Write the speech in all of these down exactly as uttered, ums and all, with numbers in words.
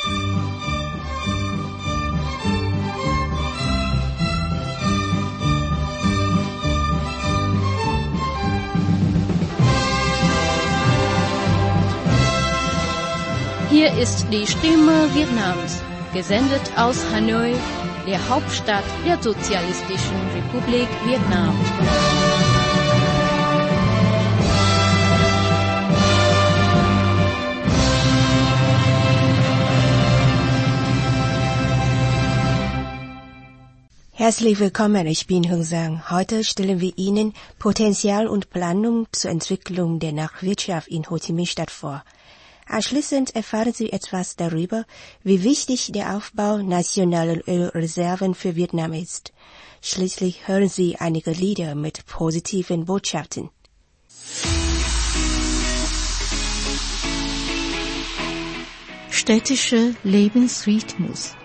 Hier ist die Stimme Vietnams, gesendet aus Hanoi, der Hauptstadt der Sozialistischen Republik Vietnam. Herzlich willkommen, ich bin Hung Sang. Heute stellen wir Ihnen Potenzial und Planung zur Entwicklung der Nachwirtschaft in Ho Chi Minh-Stadt vor. Anschließend erfahren Sie etwas darüber, wie wichtig der Aufbau nationaler Ölreserven für Vietnam ist. Schließlich hören Sie einige Lieder mit positiven Botschaften. Städtischer Lebensrhythmus.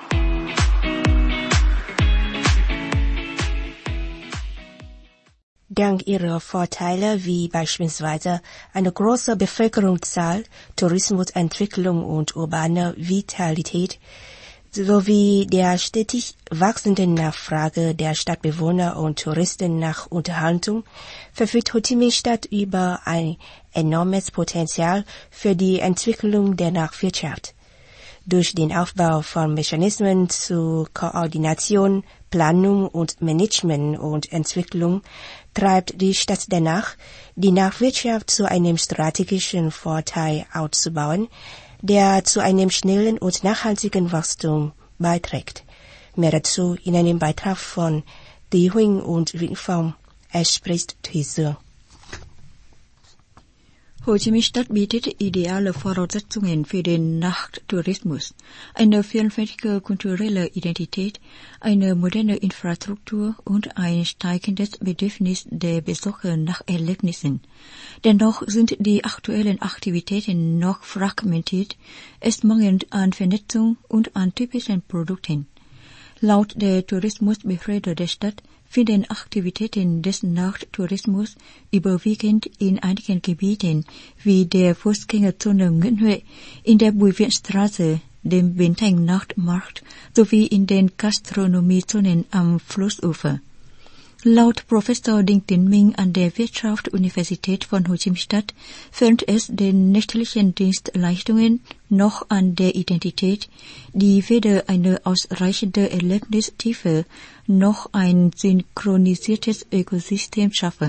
Dank ihrer Vorteile wie beispielsweise eine große Bevölkerungszahl, Tourismusentwicklung und urbane Vitalität sowie der stetig wachsenden Nachfrage der Stadtbewohner und Touristen nach Unterhaltung verfügt Ho Chi Minh-Stadt über ein enormes Potenzial für die Entwicklung der Nachwirtschaft. Durch den Aufbau von Mechanismen zur Koordination, Planung und Management und Entwicklung treibt die Stadt danach, die Nachwirtschaft zu einem strategischen Vorteil auszubauen, der zu einem schnellen und nachhaltigen Wachstum beiträgt. Mehr dazu in einem Beitrag von Thi Huỳnh und Vĩnh Phong. Es spricht Thủy Dương. Ho Chi Minh-Stadt bietet ideale Voraussetzungen für den Nachttourismus, eine vielfältige kulturelle Identität, eine moderne Infrastruktur und ein steigendes Bedürfnis der Besucher nach Erlebnissen. Dennoch sind die aktuellen Aktivitäten noch fragmentiert, es mangelt an Vernetzung und an typischen Produkten. Laut der Tourismusbehörde der Stadt finden Aktivitäten des Nachttourismus überwiegend in einigen Gebieten wie der Fußgängerzone Nguyễn Huệ, in der Bùi Viện Straße, dem Bến Thành Nachtmarkt sowie in den Gastronomiezonen am Flussufer. Laut Professor Đinh Tiến Minh an der Wirtschaftsuniversität von Ho Chi Minh Stadt fehlt es den nächtlichen Dienstleistungen noch an der Identität, die weder eine ausreichende Erlebnistiefe noch ein synchronisiertes Ökosystem schaffe.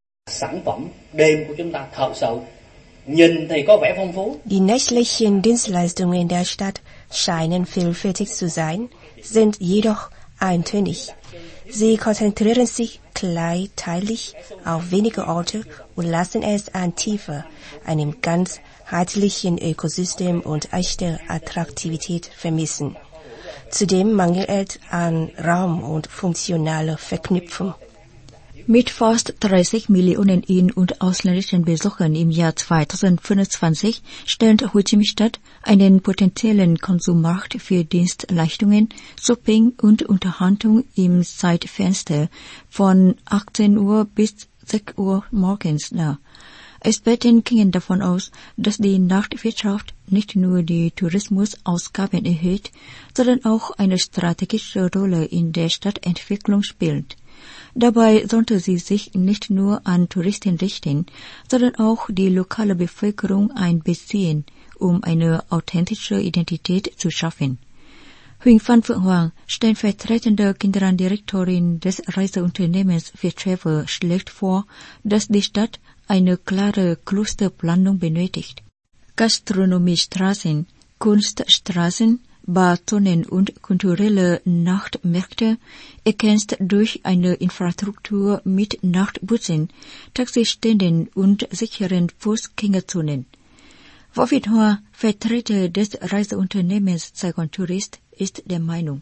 Die nächtlichen Dienstleistungen der Stadt scheinen vielfältig zu sein, sind jedoch eintönig. Sie konzentrieren sich kleinteilig auf wenige Orte und lassen es an Tiefe, einem ganzheitlichen Ökosystem und echter Attraktivität vermissen. Zudem mangelt es an Raum und funktionaler Verknüpfung. Mit fast dreißig Millionen in- und ausländischen Besuchern im Jahr zweitausendfünfundzwanzig stellt Ho Chi Minh-Stadt einen potenziellen Konsummarkt für Dienstleistungen, Shopping und Unterhaltung im Zeitfenster von achtzehn Uhr bis sechs Uhr morgens dar. Experten gingen davon aus, dass die Nachtwirtschaft nicht nur die Tourismusausgaben erhöht, sondern auch eine strategische Rolle in der Stadtentwicklung spielt. Dabei sollte sie sich nicht nur an Touristen richten, sondern auch die lokale Bevölkerung einbeziehen, um eine authentische Identität zu schaffen. Huỳnh Phan Phượng Hoàng, stellvertretende Generaldirektorin des Reiseunternehmens für Travel, schlägt vor, dass die Stadt eine klare Clusterplanung benötigt. Gastronomiestraßen, Kunststraßen, Barzonen und kulturelle Nachtmärkte ergänzt durch eine Infrastruktur mit Nachtbussen, Taxiständen und sicheren Fußgängerzonen. Vo Việt Hoa, Vertreter des Reiseunternehmens Saigon Tourist, ist der Meinung.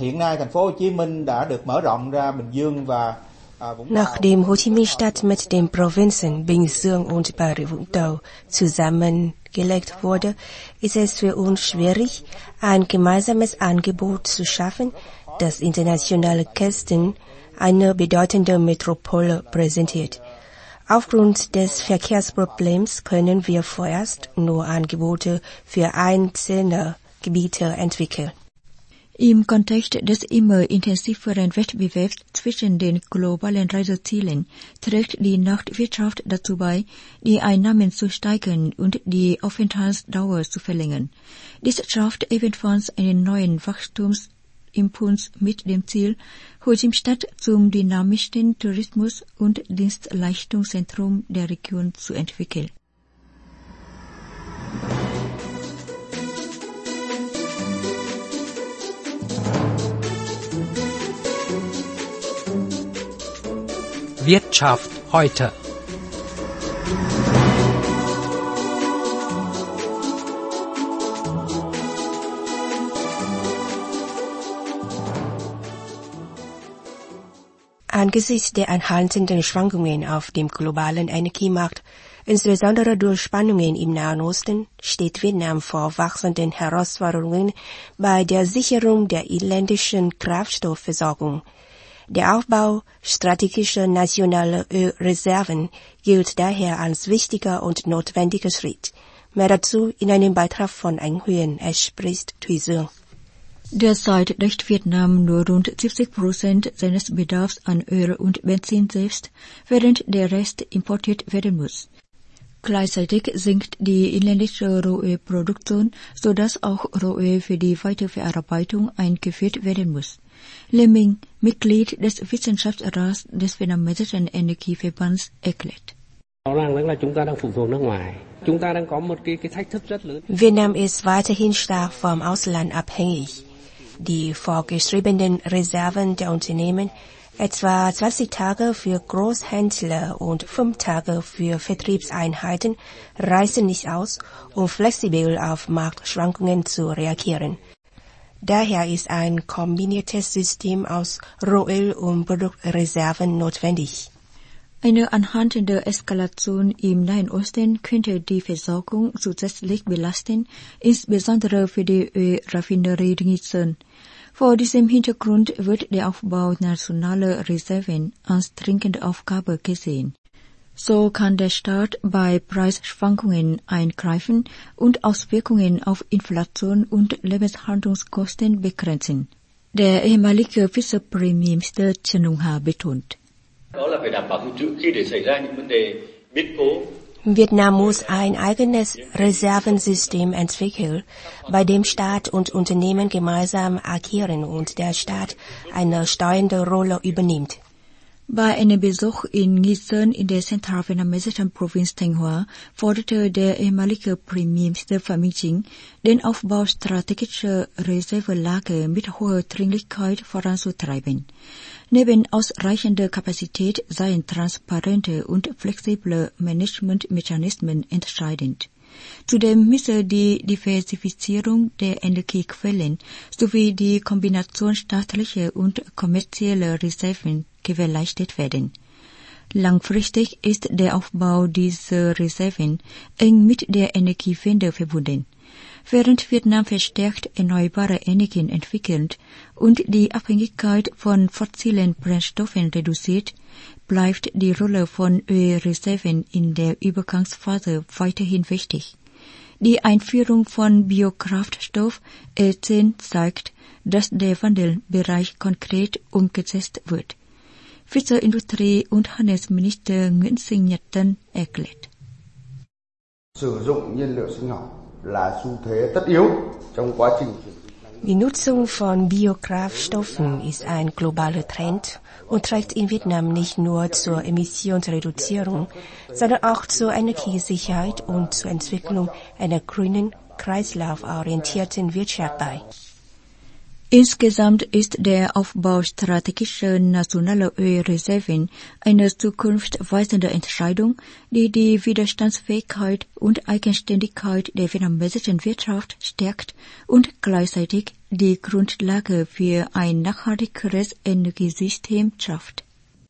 Nachdem Ho Chi Minh-Stadt mit den Provinzen Bình Dương und Bà Rịa Vũng Tàu zusammengelegt wurde, ist es für uns schwierig, ein gemeinsames Angebot zu schaffen, das internationale Gästen eine bedeutende Metropole präsentiert. Aufgrund des Verkehrsproblems können wir vorerst nur Angebote für einzelne Gebiete entwickelt. Im Kontext des immer intensiveren Wettbewerbs zwischen den globalen Reisezielen trägt die Nachtwirtschaft dazu bei, die Einnahmen zu steigern und die Aufenthaltsdauer zu verlängern. Dies schafft ebenfalls einen neuen Wachstumsimpuls mit dem Ziel, Ho Chi Minh Stadt zum dynamischsten Tourismus- und Dienstleistungszentrum der Region zu entwickeln. Wirtschaft heute. Angesichts der anhaltenden Schwankungen auf dem globalen Energiemarkt, insbesondere durch Spannungen im Nahen Osten, steht Vietnam vor wachsenden Herausforderungen bei der Sicherung der inländischen Kraftstoffversorgung. Der Aufbau strategischer nationaler Ölreserven gilt daher als wichtiger und notwendiger Schritt. Mehr dazu in einem Beitrag von Anh Huyên, es spricht Thuy Dương. Derzeit deckt Vietnam nur rund siebzig Prozent seines Bedarfs an Öl und Benzin selbst, während der Rest importiert werden muss. Gleichzeitig sinkt die inländische Rohölproduktion, sodass auch Rohöl für die Weiterverarbeitung eingeführt werden muss. Lê Minh, Mitglied des Wissenschaftsrats des Vietnamesischen Energieverbands, erklärt. Vietnam ist weiterhin stark vom Ausland abhängig. Die vorgeschriebenen Reserven der Unternehmen, etwa zwanzig Tage für Großhändler und fünf Tage für Vertriebseinheiten, reichen nicht aus, um flexibel auf Marktschwankungen zu reagieren. Daher ist ein kombiniertes System aus Rohöl- und Produktreserven notwendig. Eine anhaltende Eskalation im Nahen Osten könnte die Versorgung zusätzlich belasten, insbesondere für die Ölraffinerie Nghi Sơn. Vor diesem Hintergrund wird der Aufbau nationaler Reserven als dringende Aufgabe gesehen. So kann der Staat bei Preisschwankungen eingreifen und Auswirkungen auf Inflation und Lebenshaltungskosten begrenzen. Der ehemalige Vizepremierminister Trần Hồng Hà betont. Vietnam muss ein eigenes Reservensystem entwickeln, bei dem Staat und Unternehmen gemeinsam agieren und der Staat eine steuernde Rolle übernimmt. Bei einem Besuch in Nghi Sơn in der zentralvietnamesischen Provinz Thanh Hóa forderte der ehemalige Premierminister Phạm Minh Chính den Aufbau strategischer Reservelager mit hoher Dringlichkeit voranzutreiben. Neben ausreichender Kapazität seien transparente und flexible Managementmechanismen entscheidend. Zudem müsse die Diversifizierung der Energiequellen sowie die Kombination staatlicher und kommerzieller Reserven gewährleistet werden. Langfristig ist der Aufbau dieser Reserven eng mit der Energiewende verbunden. Während Vietnam verstärkt erneuerbare Energien entwickelt und die Abhängigkeit von fossilen Brennstoffen reduziert, bleibt die Rolle von Ölreserven in der Übergangsphase weiterhin wichtig. Die Einführung von Biokraftstoff E zehn zeigt, dass der Wandelbereich konkret umgesetzt wird. Vizeindustrie- und Handelsminister Nguyễn Sinh Nhật Tân erklärt. Die Nutzung von Biokraftstoffen ist ein globaler Trend und trägt in Vietnam nicht nur zur Emissionsreduzierung, sondern auch zur Energiesicherheit und zur Entwicklung einer grünen, kreislauforientierten Wirtschaft bei. Insgesamt ist der Aufbau strategischer nationaler Ölreserven eine zukunftsweisende Entscheidung, die die Widerstandsfähigkeit und Eigenständigkeit der vietnamesischen Wirtschaft stärkt und gleichzeitig die Grundlage für ein nachhaltigeres Energiesystem schafft.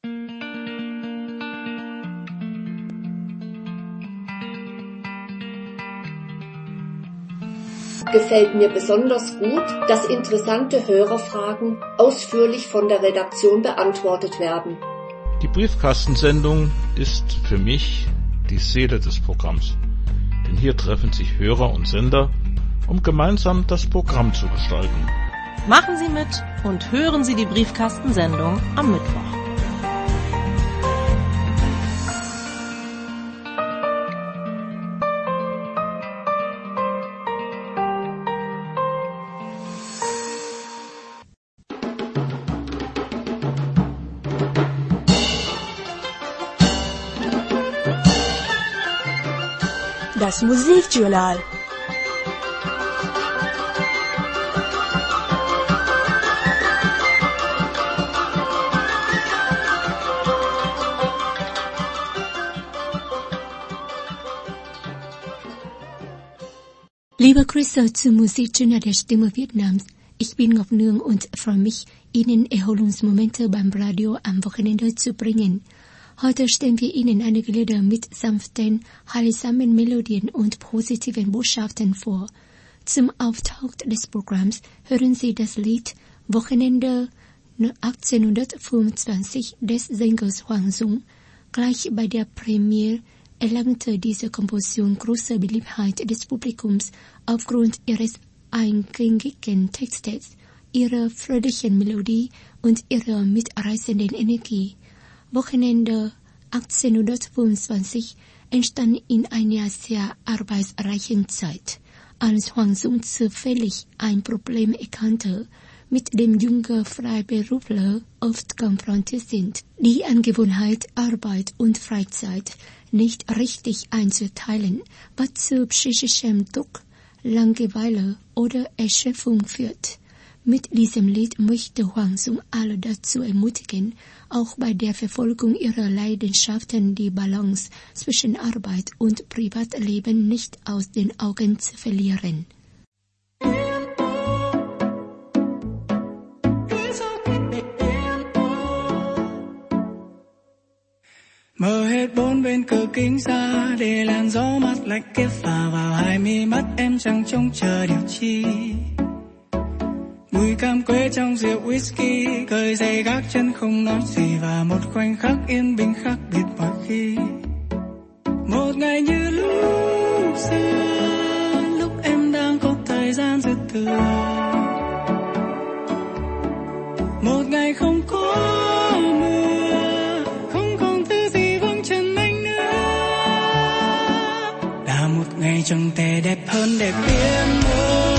Gefällt mir besonders gut, dass interessante Hörerfragen ausführlich von der Redaktion beantwortet werden. Die Briefkastensendung ist für mich die Seele des Programms, denn hier treffen sich Hörer und Sender um gemeinsam das Programm zu gestalten. Machen Sie mit und hören Sie die Briefkastensendung am Mittwoch. Das Musikjournal. Lieber Grüße zum Musikjournal der Stimme Vietnams. Ich bin Ngọc Nương und freue mich, Ihnen Erholungsmomente beim Radio am Wochenende zu bringen. Heute stellen wir Ihnen einige Lieder mit sanften, heilsamen Melodien und positiven Botschaften vor. Zum Auftakt des Programms hören Sie das Lied Wochenende achtzehnhundertfünfundzwanzig des Sängers Hoàng Dũng. Gleich bei der Premiere erlangte diese Komposition große Beliebtheit des Publikums aufgrund ihres eingängigen Textes, ihrer fröhlichen Melodie und ihrer mitreißenden Energie. Wochenende achtzehnhundertfünfundzwanzig entstand in einer sehr arbeitsreichen Zeit, als Hoàng Dũng zufällig ein Problem erkannte, mit dem junge Freiberufler oft konfrontiert sind, die Angewohnheit, Arbeit und Freizeit nicht richtig einzuteilen, was zu psychischem Druck, Langeweile oder Erschöpfung führt. Mit diesem Lied möchte Hoàng Dũng alle dazu ermutigen, auch bei der Verfolgung ihrer Leidenschaften die Balance zwischen Arbeit und Privatleben nicht aus den Augen zu verlieren. Mở hết bốn bên cửa kính ra để làn gió mát lạnh kia phả vào hai mi mắt em, chẳng trông chờ điều chi. Mùi cam quế trong rượu whisky, cởi giày gác chân không nói gì, và một khoảnh khắc yên bình khác biệt mọi khi. Một ngày như lúc xưa, lúc em đang có thời gian dư thừa. Một ngày không có mưa, không còn thứ gì vắng chân anh nữa. Là một ngày chẳng thể đẹp hơn đẹp biết nữa.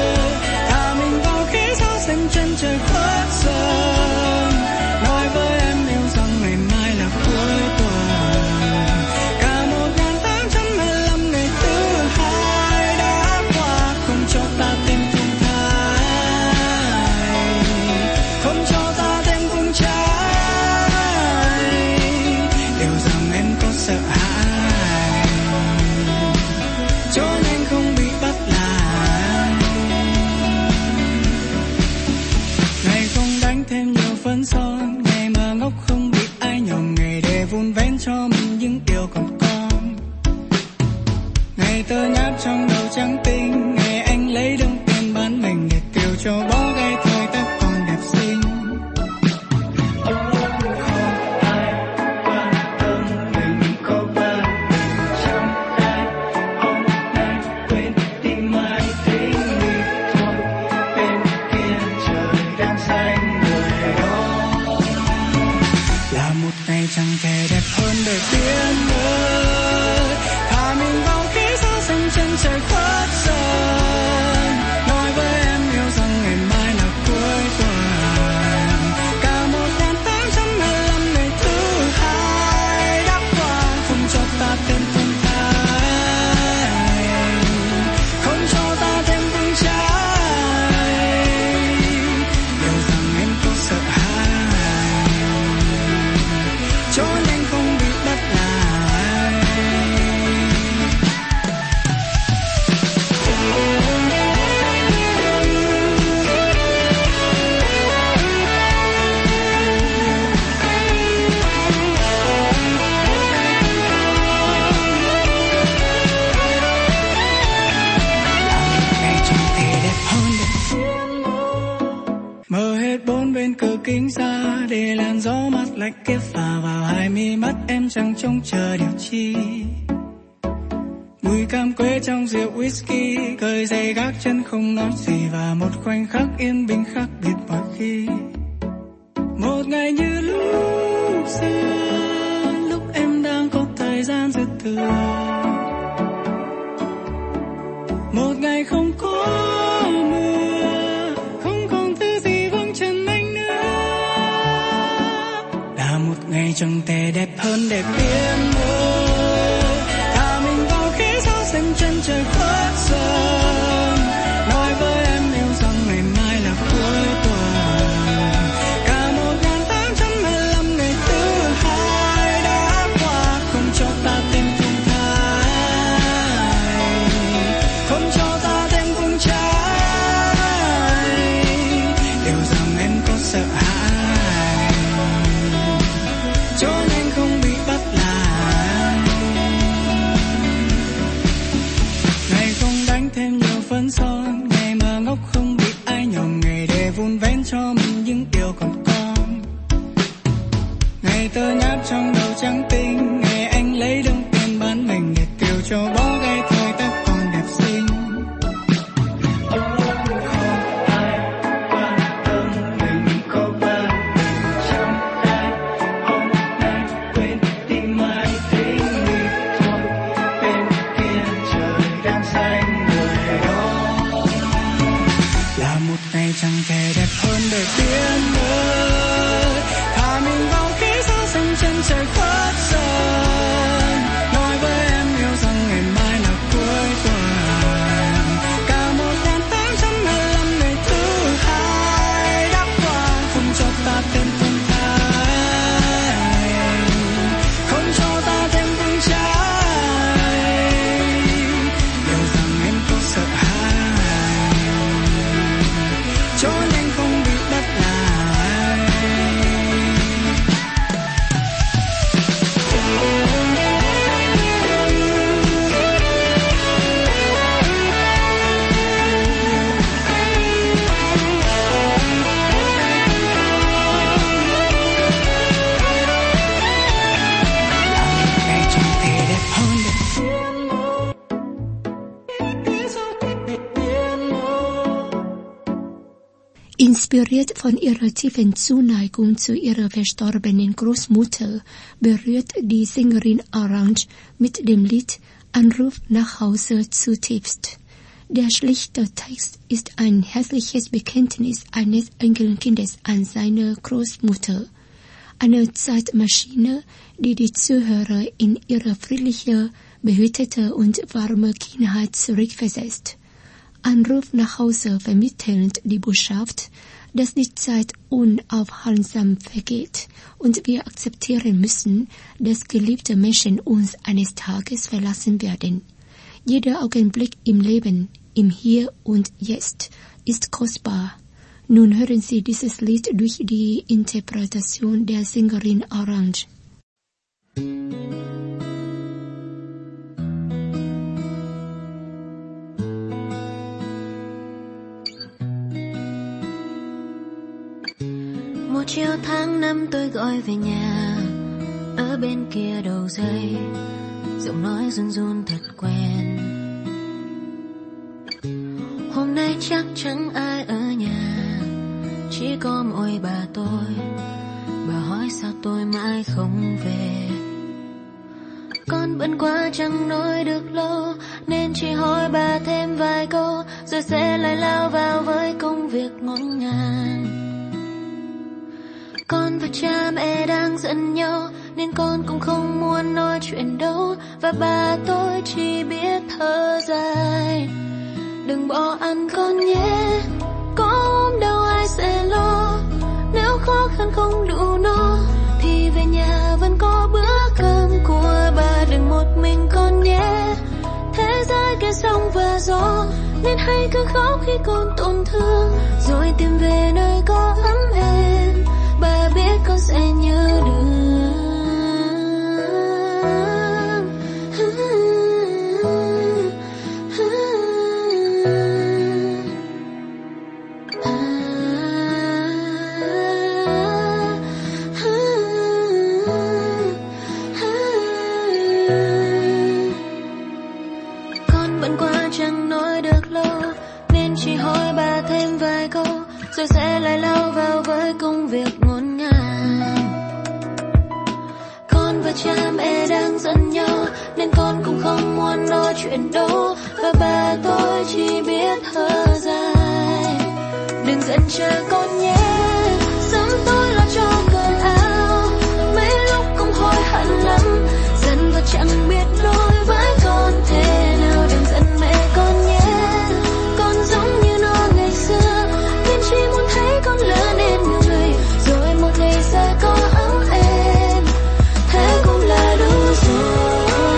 Xem chân trời khuất dần, nói với em yêu rằng ngày mai là cuối tuần. Cả một ngàn tám trăm hai mươi lăm ngày thứ hai đã qua, không cho ta thêm thung thái, không cho ta thêm vung trái. Điều rằng em có sợ hãi, cho nên không bị bắt lại. Thêm nhiều phấn son, ngày mà ngốc không bị ai nhòm, ngày để vun vén cho mình những điều còn con. Ngày tơ nháp trong đầu trắng tinh, ngày anh lấy đồng tiền bán mình để tiêu cho bó gai thời tóc còn đẹp xinh. Chẳng thể đẹp hơn đời biết nữa. Thả mình vào khí gió xanh chân trời khuất dần, nói với em yêu rằng ngày mai là cuối tuần. Cả một ngàn tám trăm hai mươi lăm ngày thứ hai đã qua, không cho ta thêm thung thái, không cho ta thêm vung trái. Điều rằng em có sợ hãi, cho nên không bị bắt lại. Ngày chẳng thể đẹp hơn đẹp. Mở hết bốn bên cửa kính ra để làn gió mát lạnh kia phả vào hai mi mắt em, chẳng trông chờ điều chi. Mùi cam quế trong rượu whisky, cởi giày gác chân không nói gì, và một khoảnh khắc yên bình khác biệt mọi khi. Một ngày như lúc xưa, lúc em đang có thời gian dư thừa. Một ngày không có mưa, không còn thứ gì vững chân anh nữa. Là một ngày chẳng thể đẹp hơn đẹp biết nữa. Thả mình vào khí gió xanh chân trời khuất dần, nói với em yêu rằng ngày mai là cuối tuần. Cả một ngàn tám trăm hai mươi lăm ngày thứ hai đã qua, không cho ta thêm phương thái, không cho ta thêm phương trái. Điều rằng em có sợ hãi, trốn anh không bị bắt lại. Ngày không đánh thêm nhiều phấn son, ngày mà ngốc không bị ai nhòm, ngày để vun vén cho mình những điều còn con. Ngày tơ nháp trong đầu trắng tinh, ngày anh lấy đồng tiền bán mình để tiêu cho bó gây thời ta còn đẹp xinh. Là một ngày chẳng thể đẹp hơn đời biết nữa. Thả mình vào khí gió xanh chân trời khuất dần, nói với em yêu rằng ngày mai là cuối tuần. Cả một ngàn tám trăm hai mươi lăm ngày thứ hai đã qua, không cho ta thêm phương thái, không cho ta thêm phương trái. Điều rằng em có sợ hãi, trốn anh không bị bắt lại. Ngày chẳng thể đẹp hơn Inspiriert von ihrer tiefen Zuneigung zu ihrer verstorbenen Großmutter berührt die Sängerin Orange mit dem Lied Anruf nach Hause zutiefst. Der schlichte Text ist ein herzliches Bekenntnis eines Enkelkindes an seine Großmutter. Eine Zeitmaschine, die die Zuhörer in ihre friedliche, behütete und warme Kindheit zurückversetzt. Anruf nach Hause vermittelt die Botschaft, dass die Zeit unaufhaltsam vergeht und wir akzeptieren müssen, dass geliebte Menschen uns eines Tages verlassen werden. Jeder Augenblick im Leben, im Hier und Jetzt, ist kostbar. Nun hören Sie dieses Lied durch die Interpretation der Sängerin Orange. Một chiều tháng năm tôi gọi về nhà, ở bên kia đầu dây, giọng nói run run thật quen. Hôm nay chắc chẳng ai ở nhà, chỉ có mỗi bà tôi. Bà hỏi sao tôi mãi không về. Con bận quá chẳng nói được lâu, nên chỉ hỏi bà thêm vài câu, rồi sẽ lại lao vào với công việc ngổn ngang. Con và cha mẹ đang giận nhau, nên con cũng không muốn nói chuyện đâu. Và bà tôi chỉ biết thở dài. Đừng bỏ ăn con nhé, có ốm đau ai sẽ lo. Nếu khó khăn không đủ no, thì về nhà vẫn có bữa cơm của bà. Đừng một mình con nhé, thế giới kia sóng và gió, nên hãy cứ khóc khi con tổn thương, rồi tìm về nơi có ấm êm. Bà biết con sẽ nhớ được. rồi sẽ lại lao vào với công việc ngổn ngang. Con và cha mẹ đang giận nhau nên con cũng không muốn nói chuyện đâu, và bà tôi chỉ biết thở dài. Đừng giận cha con nhé, sớm tôi lo cho cơn áo, mấy lúc cũng hối hận lắm, giận và chẳng biết nói với con thế nào. Đừng giận mẹ con nhé, con giống như nó ngày xưa, nên chỉ muốn thấy con lớn lên người, rồi một ngày sẽ có ấm êm, thế cũng là đủ rồi.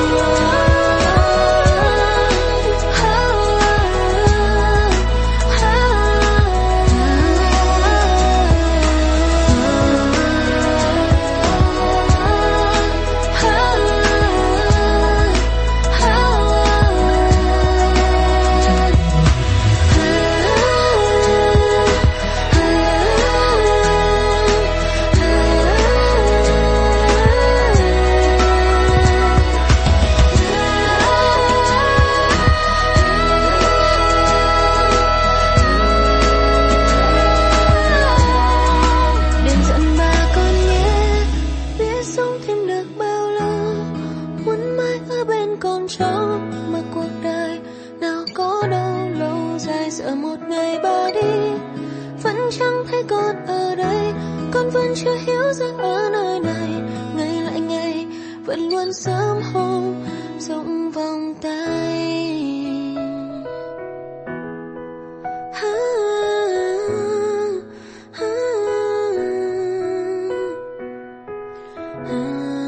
Sớm hôm rộng vòng tay. Ha, ha, ha, ha,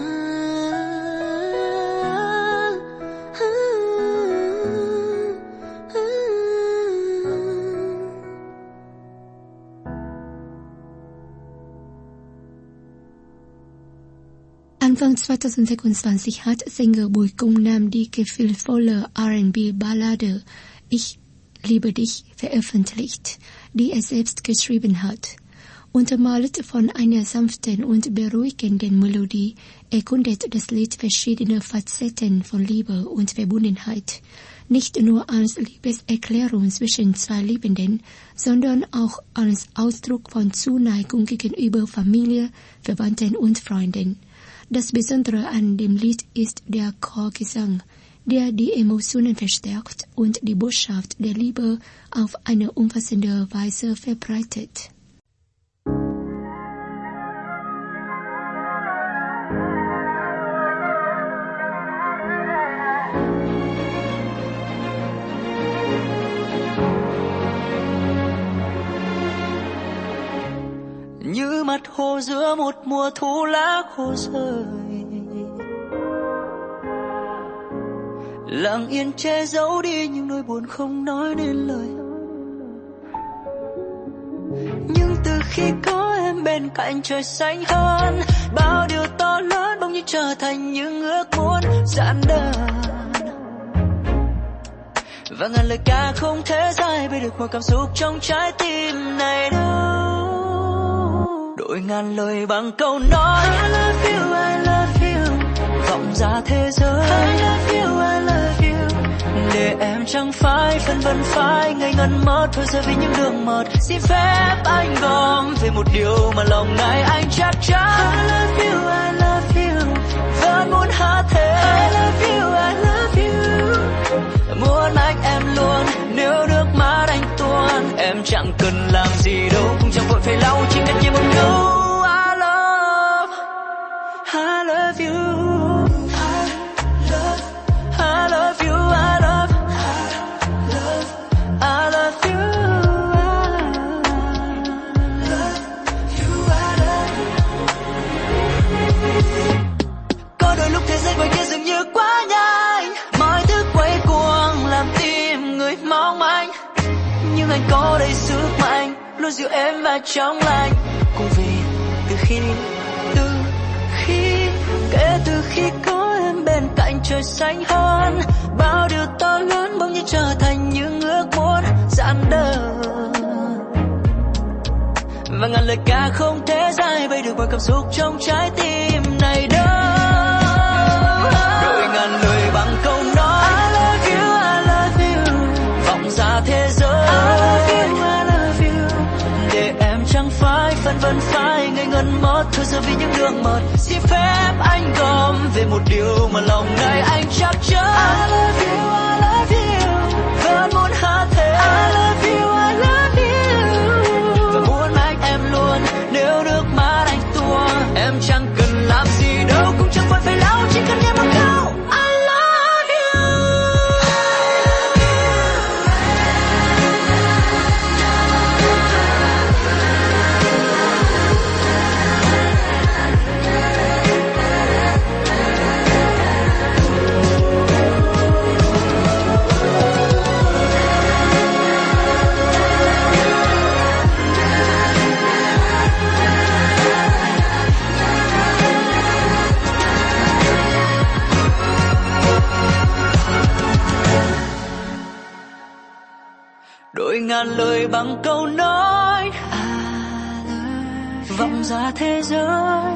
ha. Anfang zweitausendsechsundzwanzig hat Sänger Bùi Công Nam die gefühlvolle R and B Ballade Ich liebe dich veröffentlicht, die er selbst geschrieben hat. Untermalt von einer sanften und beruhigenden Melodie erkundet das Lied verschiedene Facetten von Liebe und Verbundenheit. Nicht nur als Liebeserklärung zwischen zwei Liebenden, sondern auch als Ausdruck von Zuneigung gegenüber Familie, Verwandten und Freunden. Das Besondere an dem Lied ist der Chorgesang, der die Emotionen verstärkt und die Botschaft der Liebe auf eine umfassende Weise verbreitet. Như mặt hồ giữa một mùa thu lá khô rơi, lặng yên che giấu đi những nỗi buồn không nói nên lời. Nhưng từ khi có em bên cạnh, trời xanh hơn, bao điều to lớn bỗng như trở thành những ước muốn giản đơn. Và ngàn lời ca không thể giải bày được mọi cảm xúc trong trái tim này đâu. Đổi ngàn lời bằng câu nói I love you, I love you, vọng ra thế giới I love you, I love you, để em chẳng phải phân vân phải ngây ngẩn mất thôi giờ vì những đường mật. Xin phép anh gom về một điều mà lòng này anh chắc chắn I love you, I love you, vẫn muốn hát thêm I love you, I love you, muốn anh em luôn nếu nước mắt anh tuôn. Em chẳng cần làm gì đâu, cũng chẳng vội phải lau, chỉ cần nhẹ một câu I love, I love you, I love, I love you, I love, I love you, I love you, I love. Có đôi lúc thế giới ngoài kia dường như quá nhanh, mọi thứ quay cuồng làm tim người mong manh, nhưng anh có đầy sức mạnh luôn dịu em và trong lành. Cùng vì từ khi từ khi kể từ khi có em bên cạnh, trời xanh hơn, bao điều to lớn bỗng như trở thành những ước muốn giản đơn. Và ngàn lời ca không thể giải bày được mọi cảm xúc trong trái tim này đâu. Đổi ngàn lời bằng câu nói I love you, I love you, vọng ra thế giới I love you, I love you, để vân phai ngây ngẩn mất thôi giờ vì những đường mật. Xin phép anh gom về một điều mà lòng này anh chắc chắn. I love you, I love you, vẫn muốn hát thêm. I love you, I love you, và muốn anh em luôn. Nếu nước mắt anh tuôn, em chẳng cần làm gì đâu, cũng chẳng cần phải lau, chỉ cần nghe một câu. Đôi ngàn lời bằng câu nói vọng ra thế giới,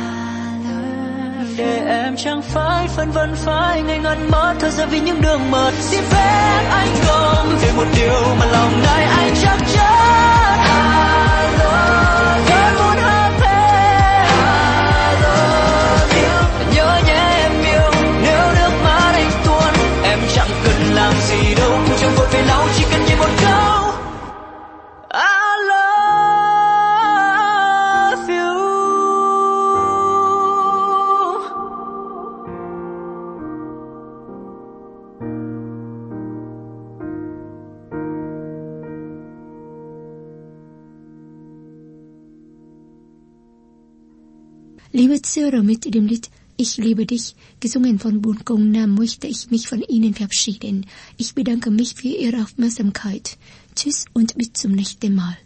để em chẳng phải phân vân phai ngây ngẩn mất thời gian vì những đường mật. Xin phép anh gom về một điều mà lòng này anh chắc chắn. I love you, muốn hát thêm. I love you, nhớ nhé em yêu. Nếu nước mắt anh tuôn, em chẳng cần làm gì đâu, cũng chẳng vội phải lau, chỉ cần nghe một câu. Liebe Zuhörer, mit dem Lied Ich liebe dich, gesungen von Bunkong Nam, möchte ich mich von Ihnen verabschieden. Ich bedanke mich für Ihre Aufmerksamkeit. Tschüss und bis zum nächsten Mal.